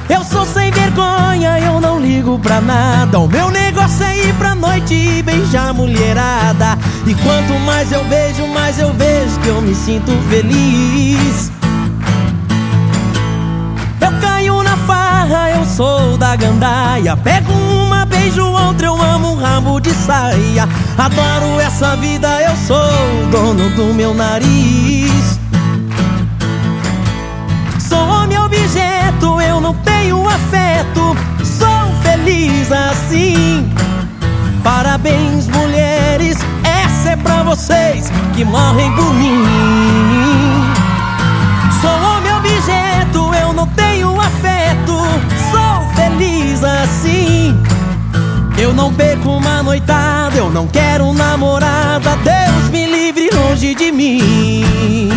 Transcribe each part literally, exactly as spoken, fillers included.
Eu sou sem vergonha, eu não ligo pra nada. O meu negócio é ir pra noite e beijar a mulherada. E quanto mais eu beijo, mais eu vejo que eu me sinto feliz. Eu caio na farra, eu sou da gandaia. Pego uma, beijo outra, eu amo um rabo de saia. Adoro essa vida, eu sou o dono do meu nariz. Sou homem objeto, eu não tenho afeto. Sou feliz assim. Parabéns, mulheres, essa é pra vocês que morrem por mim. Sou homem objeto, eu não tenho afeto. Sou feliz assim. Eu não perco uma noitada, eu não quero namorada. Deus me livre longe de mim.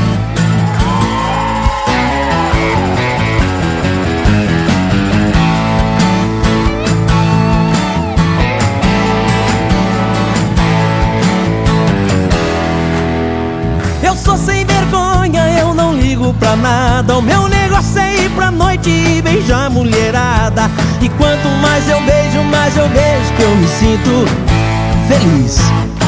Eu sou sem vergonha, eu não ligo pra nada. O meu negócio é ir pra noite e beijar a mulherada. E quanto mais eu beijo, mais eu vejo que eu me sinto feliz.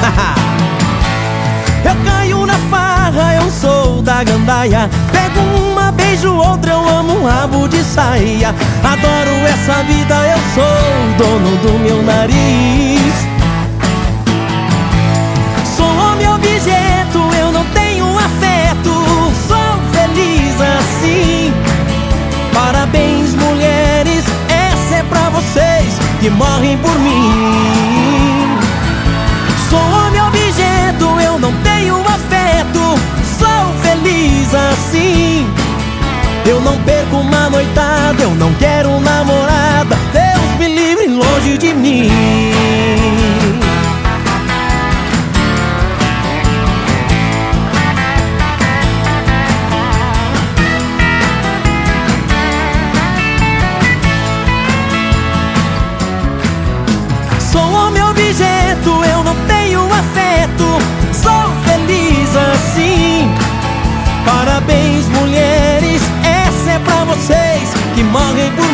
Eu caio na farra, eu sou da gandaia. Pego uma, beijo outra, eu amo um rabo de saia. Adoro essa vida, eu sou o dono do meu nariz. Sou homem objeto, eu não tenho afeto. Sou feliz assim. Parabéns, mulheres, essa é pra vocês que morrem por mim. Sou homem objeto, eu não tenho afeto. Sou feliz assim. Eu não perco uma noitada, eu não quero namorada. Deus me livre longe de mim. Eu não tenho afeto, sou feliz assim. Parabéns, mulheres, essa é pra vocês que morrem por